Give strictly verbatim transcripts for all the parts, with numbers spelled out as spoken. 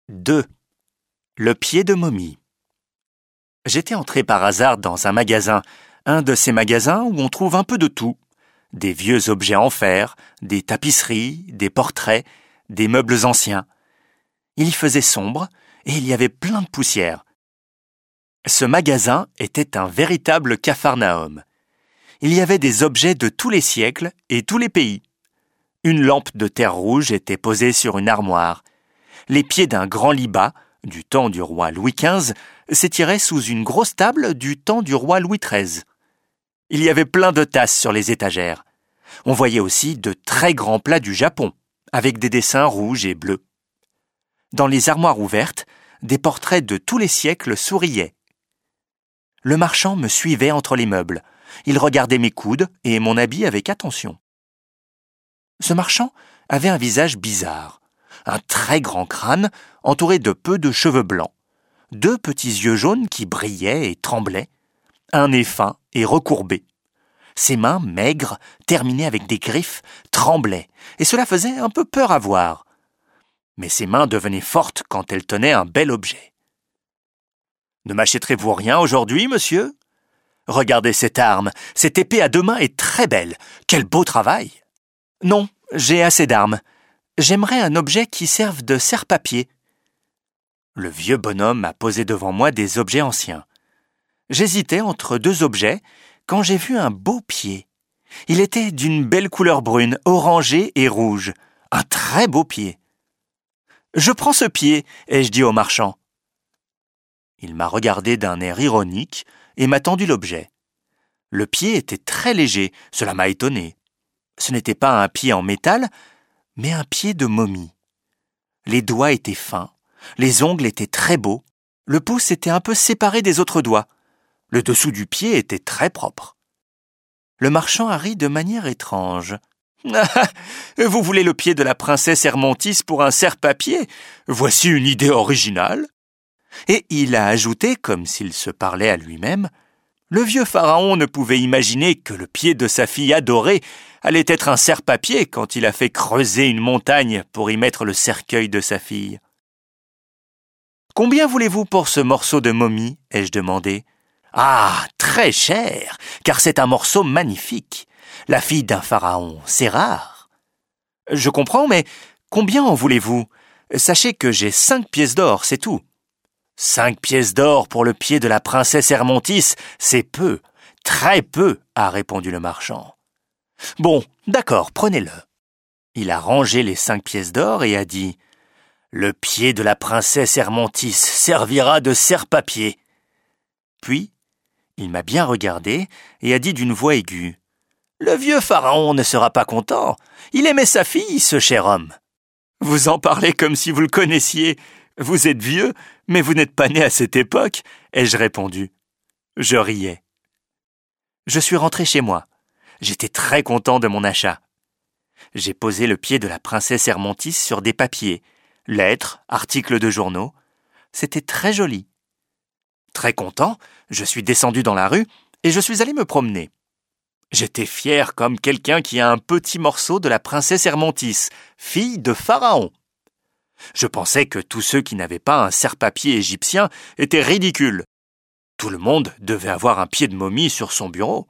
deux. Le pied de momie. J'étais entré par hasard dans un magasin, un de ces magasins où on trouve un peu de tout. Des vieux objets en fer, des tapisseries, des portraits, des meubles anciens. Il y faisait sombre et il y avait plein de poussière. Ce magasin était un véritable capharnaüm. Il y avait des objets de tous les siècles et tous les pays. Une lampe de terre rouge était posée sur une armoire. Les pieds d'un grand lit bas, du temps du roi Louis quinze, s'étiraient sous une grosse table du temps du roi Louis treize. Il y avait plein de tasses sur les étagères. On voyait aussi de très grands plats du Japon, avec des dessins rouges et bleus. Dans les armoires ouvertes, des portraits de tous les siècles souriaient. Le marchand me suivait entre les meubles. Il regardait mes coudes et mon habit avec attention. Ce marchand avait un visage bizarre, un très grand crâne entouré de peu de cheveux blancs, deux petits yeux jaunes qui brillaient et tremblaient, un nez fin et recourbé. Ses mains, maigres, terminées avec des griffes, tremblaient, et cela faisait un peu peur à voir. Mais ses mains devenaient fortes quand elles tenaient un bel objet. « Ne m'achèterez-vous rien aujourd'hui, monsieur ? Regardez cette arme, cette épée à deux mains est très belle. Quel beau travail !»« Non, j'ai assez d'armes. J'aimerais un objet qui serve de serre-papier. » Le vieux bonhomme a posé devant moi des objets anciens. J'hésitais entre deux objets quand j'ai vu un beau pied. Il était d'une belle couleur brune, orangée et rouge. Un très beau pied. « Je prends ce pied, » ai-je dit au marchand. Il m'a regardé d'un air ironique et m'a tendu l'objet. Le pied était très léger, cela m'a étonné. Ce n'était pas un pied en métal, mais un pied de momie. Les doigts étaient fins, les ongles étaient très beaux, le pouce était un peu séparé des autres doigts. Le dessous du pied était très propre. Le marchand a ri de manière étrange. « Vous voulez le pied de la princesse Hermontis pour un serre-papier ? Voici une idée originale. » Et il a ajouté, comme s'il se parlait à lui-même, « Le vieux pharaon ne pouvait imaginer que le pied de sa fille adorée allait être un serre-papier quand il a fait creuser une montagne pour y mettre le cercueil de sa fille. »« Combien voulez-vous pour ce morceau de momie ?» ai-je demandé. « Ah, très cher, car c'est un morceau magnifique. La fille d'un pharaon, c'est rare. »« Je comprends, mais combien en voulez-vous ? Sachez que j'ai cinq pièces d'or, c'est tout. »« Cinq pièces d'or pour le pied de la princesse Hermontis, c'est peu, très peu, a répondu le marchand. Bon, d'accord, prenez-le. Il a rangé les cinq pièces d'or et a dit « Le pied de la princesse Hermontis servira de serre-papier. » Puis, il m'a bien regardé et a dit d'une voix aiguë « Le vieux pharaon ne sera pas content. Il aimait sa fille, ce cher homme. » « Vous en parlez comme si vous le connaissiez. Vous êtes vieux, mais vous n'êtes pas né à cette époque, » ai-je répondu. Je riais. Je suis rentré chez moi. J'étais très content de mon achat. J'ai posé le pied de la princesse Hermontis sur des papiers, lettres, articles de journaux. C'était très joli. Très content, je suis descendu dans la rue et je suis allé me promener. J'étais fier comme quelqu'un qui a un petit morceau de la princesse Hermontis, fille de Pharaon. Je pensais que tous ceux qui n'avaient pas un serre-papier égyptien étaient ridicules. Tout le monde devait avoir un pied de momie sur son bureau.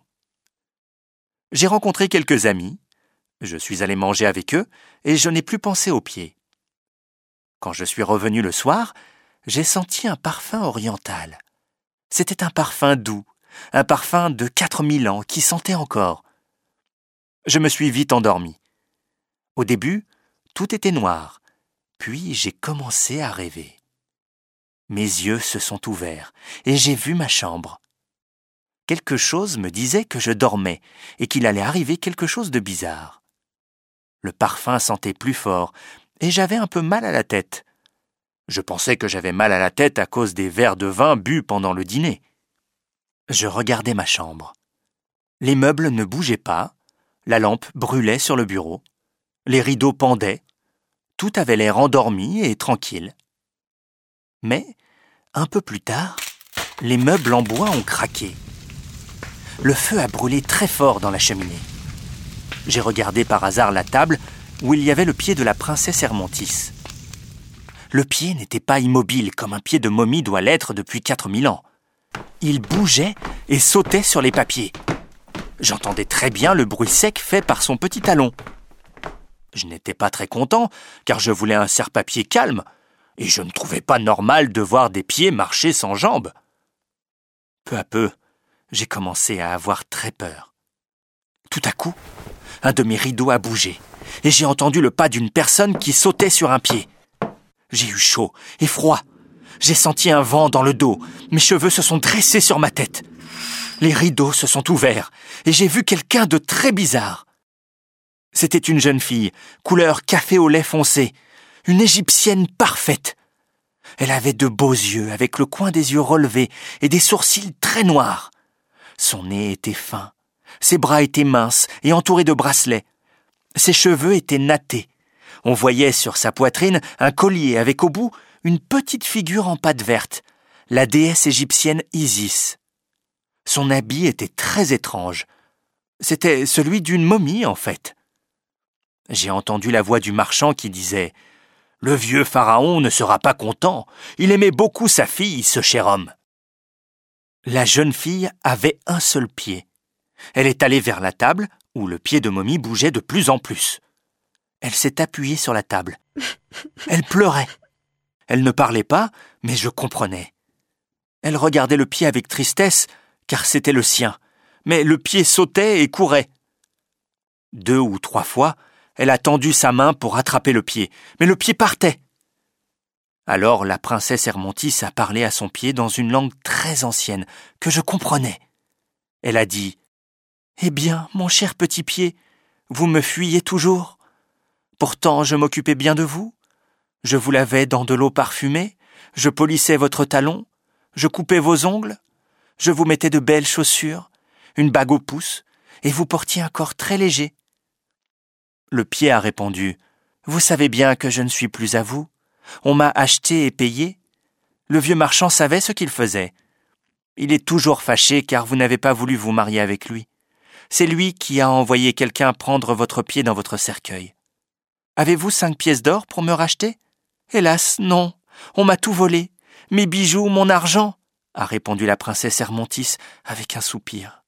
J'ai rencontré quelques amis, je suis allé manger avec eux et je n'ai plus pensé aux pieds. Quand je suis revenu le soir, j'ai senti un parfum oriental. C'était un parfum doux, un parfum de quatre mille ans qui sentait encore. Je me suis vite endormi. Au début, tout était noir, puis j'ai commencé à rêver. Mes yeux se sont ouverts et j'ai vu ma chambre. Quelque chose me disait que je dormais et qu'il allait arriver quelque chose de bizarre. Le parfum sentait plus fort et j'avais un peu mal à la tête. Je pensais que j'avais mal à la tête à cause des verres de vin bu pendant le dîner. Je regardais ma chambre. Les meubles ne bougeaient pas, la lampe brûlait sur le bureau, les rideaux pendaient, tout avait l'air endormi et tranquille. Mais, un peu plus tard, les meubles en bois ont craqué. Le feu a brûlé très fort dans la cheminée. J'ai regardé par hasard la table où il y avait le pied de la princesse Hermontis. Le pied n'était pas immobile comme un pied de momie doit l'être depuis quatre mille ans. Il bougeait et sautait sur les papiers. J'entendais très bien le bruit sec fait par son petit talon. Je n'étais pas très content, car je voulais un serre-papier calme, et je ne trouvais pas normal de voir des pieds marcher sans jambes. Peu à peu, j'ai commencé à avoir très peur. Tout à coup, un de mes rideaux a bougé, et j'ai entendu le pas d'une personne qui sautait sur un pied. J'ai eu chaud et froid. J'ai senti un vent dans le dos. Mes cheveux se sont dressés sur ma tête. Les rideaux se sont ouverts, et j'ai vu quelqu'un de très bizarre. C'était une jeune fille, couleur café au lait foncé, une égyptienne parfaite. Elle avait de beaux yeux, avec le coin des yeux relevés et des sourcils très noirs. Son nez était fin, ses bras étaient minces et entourés de bracelets. Ses cheveux étaient nattés. On voyait sur sa poitrine un collier avec au bout une petite figure en pâte verte, la déesse égyptienne Isis. Son habit était très étrange. C'était celui d'une momie, en fait. J'ai entendu la voix du marchand qui disait « Le vieux pharaon ne sera pas content. Il aimait beaucoup sa fille, ce cher homme. » La jeune fille avait un seul pied. Elle est allée vers la table, où le pied de momie bougeait de plus en plus. Elle s'est appuyée sur la table. Elle pleurait. Elle ne parlait pas, mais je comprenais. Elle regardait le pied avec tristesse, car c'était le sien, mais le pied sautait et courait. Deux ou trois fois, elle a tendu sa main pour attraper le pied, mais le pied partait. Alors la princesse Hermontis a parlé à son pied dans une langue très ancienne, que je comprenais. Elle a dit « Eh bien, mon cher petit pied, vous me fuyez toujours. Pourtant, je m'occupais bien de vous. Je vous lavais dans de l'eau parfumée, je polissais votre talon, je coupais vos ongles, je vous mettais de belles chaussures, une bague au pouce, et vous portiez un corps très léger. » Le pied a répondu « Vous savez bien que je ne suis plus à vous. On m'a acheté et payé. Le vieux marchand savait ce qu'il faisait. Il est toujours fâché car vous n'avez pas voulu vous marier avec lui. C'est lui qui a envoyé quelqu'un prendre votre pied dans votre cercueil. Avez-vous cinq pièces d'or pour me racheter ? Hélas, non. On m'a tout volé. Mes bijoux, mon argent, a répondu la princesse Hermontis avec un soupir.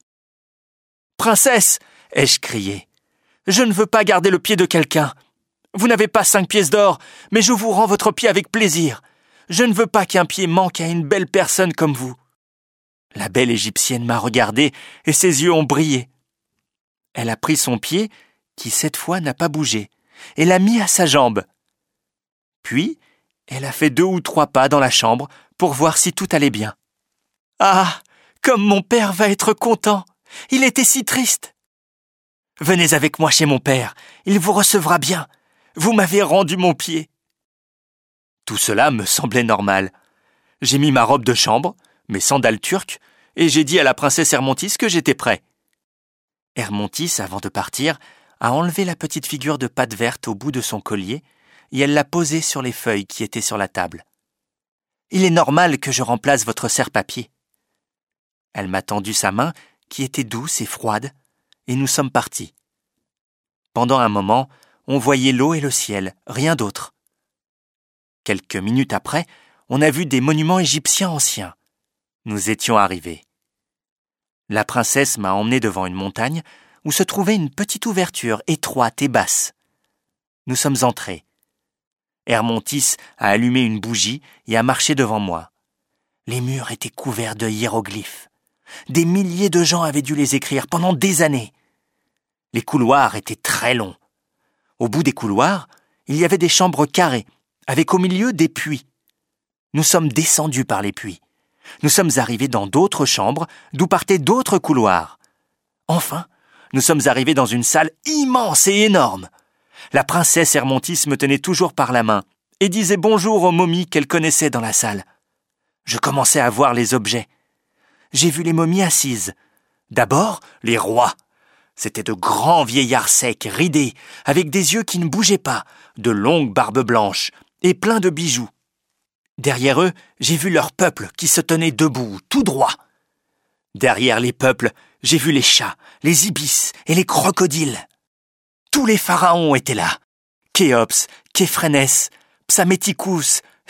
Princesse, ai-je crié, je ne veux pas garder le pied de quelqu'un. Vous n'avez pas cinq pièces d'or, mais je vous rends votre pied avec plaisir. Je ne veux pas qu'un pied manque à une belle personne comme vous. La belle égyptienne m'a regardé et ses yeux ont brillé. Elle a pris son pied, qui cette fois n'a pas bougé, et l'a mis à sa jambe. Puis, elle a fait deux ou trois pas dans la chambre pour voir si tout allait bien. Ah, comme mon père va être content! Il était si triste! Venez avec moi chez mon père, il vous recevra bien. Vous m'avez rendu mon pied. Tout cela me semblait normal. J'ai mis ma robe de chambre, mes sandales turques, et j'ai dit à la princesse Hermontis que j'étais prêt. Hermontis, avant de partir, a enlevé la petite figure de pâte verte au bout de son collier, et elle l'a posée sur les feuilles qui étaient sur la table. Il est normal que je remplace votre serre-papier. Elle m'a tendu sa main, qui était douce et froide, et nous sommes partis. Pendant un moment, on voyait l'eau et le ciel, rien d'autre. Quelques minutes après, on a vu des monuments égyptiens anciens. Nous étions arrivés. La princesse m'a emmené devant une montagne où se trouvait une petite ouverture étroite et basse. Nous sommes entrés. Hermontis a allumé une bougie et a marché devant moi. Les murs étaient couverts de hiéroglyphes. Des milliers de gens avaient dû les écrire pendant des années. Les couloirs étaient très longs. Au bout des couloirs, il y avait des chambres carrées, avec au milieu des puits. Nous sommes descendus par les puits. Nous sommes arrivés dans d'autres chambres, d'où partaient d'autres couloirs. Enfin, nous sommes arrivés dans une salle immense et énorme. La princesse Hermontis me tenait toujours par la main et disait bonjour aux momies qu'elle connaissait dans la salle. Je commençais à voir les objets. J'ai vu les momies assises. D'abord, les rois. C'étaient de grands vieillards secs, ridés, avec des yeux qui ne bougeaient pas, de longues barbes blanches et pleins de bijoux. Derrière eux, j'ai vu leur peuple qui se tenait debout, tout droit. Derrière les peuples, j'ai vu les chats, les ibis et les crocodiles. Tous les pharaons étaient là. Khéops, Képhrēnès, Psaméticus,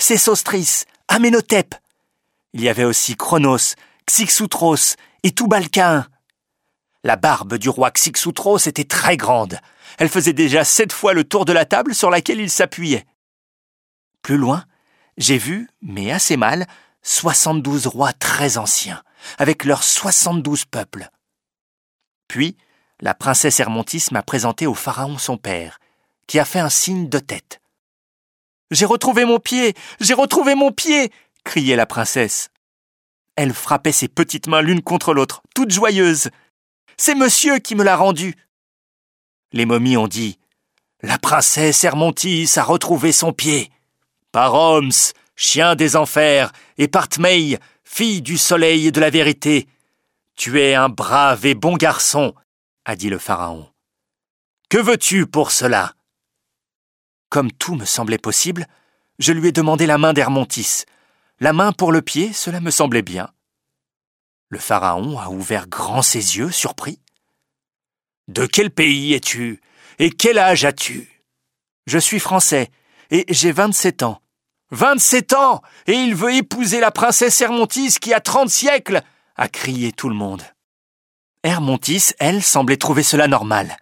Sésostris, Aménhotep. Il y avait aussi Chronos, Xixoutros et Tubal-Caïn. La barbe du roi Xixoutros était très grande. Elle faisait déjà sept fois le tour de la table sur laquelle il s'appuyait. Plus loin, j'ai vu, mais assez mal, soixante-douze rois très anciens, avec leurs soixante-douze peuples. Puis, la princesse Hermontis m'a présenté au pharaon son père, qui a fait un signe de tête. « J'ai retrouvé mon pied! J'ai retrouvé mon pied !» criait la princesse. Elle frappait ses petites mains l'une contre l'autre, toutes joyeuses. « C'est monsieur qui me l'a rendu !» Les momies ont dit « La princesse Hermontis a retrouvé son pied !» Paroms, chien des enfers, et Partmei, fille du soleil et de la vérité, tu es un brave et bon garçon, a dit le pharaon. Que veux-tu pour cela? Comme tout me semblait possible, je lui ai demandé la main d'Hermontis. La main pour le pied, cela me semblait bien. Le pharaon a ouvert grand ses yeux, surpris. De quel pays es-tu? Et quel âge as-tu? Je suis français, et j'ai vingt-sept ans. Vingt-sept ans! Et il veut épouser la princesse Hermontis qui a trente siècles! A crié tout le monde. Hermontis, elle, semblait trouver cela normal.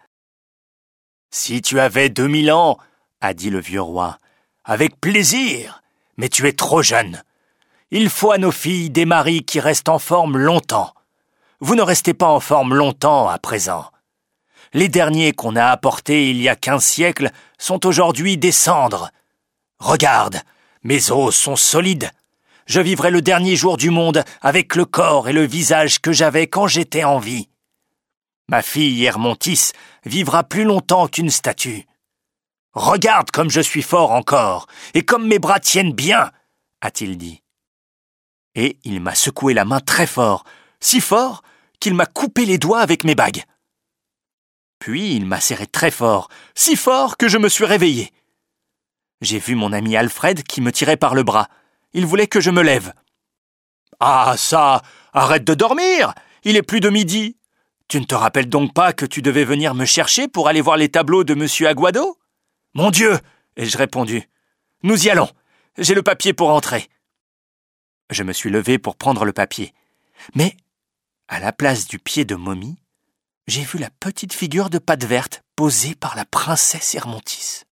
Si tu avais deux mille ans, a dit le vieux roi, avec plaisir, mais tu es trop jeune. Il faut à nos filles des maris qui restent en forme longtemps. Vous ne restez pas en forme longtemps à présent. Les derniers qu'on a apportés il y a quinze siècles sont aujourd'hui des cendres. Regarde, mes os sont solides. Je vivrai le dernier jour du monde avec le corps et le visage que j'avais quand j'étais en vie. Ma fille Hermontis vivra plus longtemps qu'une statue. Regarde comme je suis fort encore, et comme mes bras tiennent bien, a-t-il dit. Et il m'a secoué la main très fort, si fort qu'il m'a coupé les doigts avec mes bagues. Puis il m'a serré très fort, si fort que je me suis réveillé. J'ai vu mon ami Alfred qui me tirait par le bras. Il voulait que je me lève. « Ah ça, arrête de dormir, il est plus de midi. Tu ne te rappelles donc pas que tu devais venir me chercher pour aller voir les tableaux de Monsieur Aguado ?»« Mon Dieu !» ai-je répondu. « Nous y allons, j'ai le papier pour entrer. » Je me suis levé pour prendre le papier. Mais, à la place du pied de momie, j'ai vu la petite figure de Patte Verte posée par la princesse Hermontis.